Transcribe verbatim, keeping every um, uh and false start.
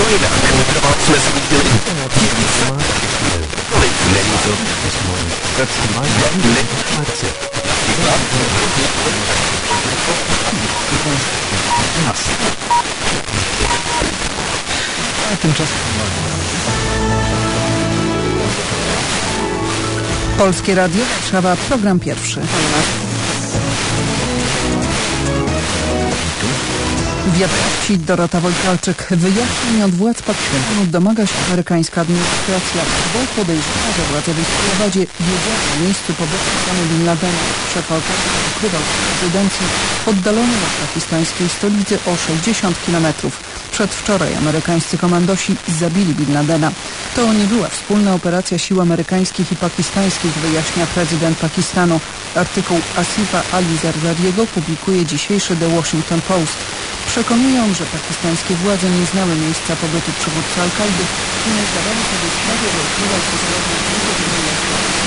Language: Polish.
A tymczasem Polskie Radio, Warszawa, program pierwszy. Wiadomości Dorota Wojtalczyk. Wyjaśnień od władz Pakistanu domaga się amerykańska administracja, bo podejrzewa, że władze w Islamabadzie wiedziały o miejscu pobytu Osamy Bin Ladena. Szef Al-Kaida ukrywał się w rezydencji oddalonej od pakistańskiej stolicy o sześćdziesiąt kilometrów. Przedwczoraj amerykańscy komandosi zabili Bin Ladena. To nie była wspólna operacja sił amerykańskich i pakistańskich, wyjaśnia prezydent Pakistanu. Artykuł Asifa Ali Zardariego publikuje dzisiejszy The Washington Post. Przekonują, że pakistańskie władze nie znały miejsca pobytu przywódcy Al-Kaidy i nie zdawały sobie sprawy, że ukrywał się zarówno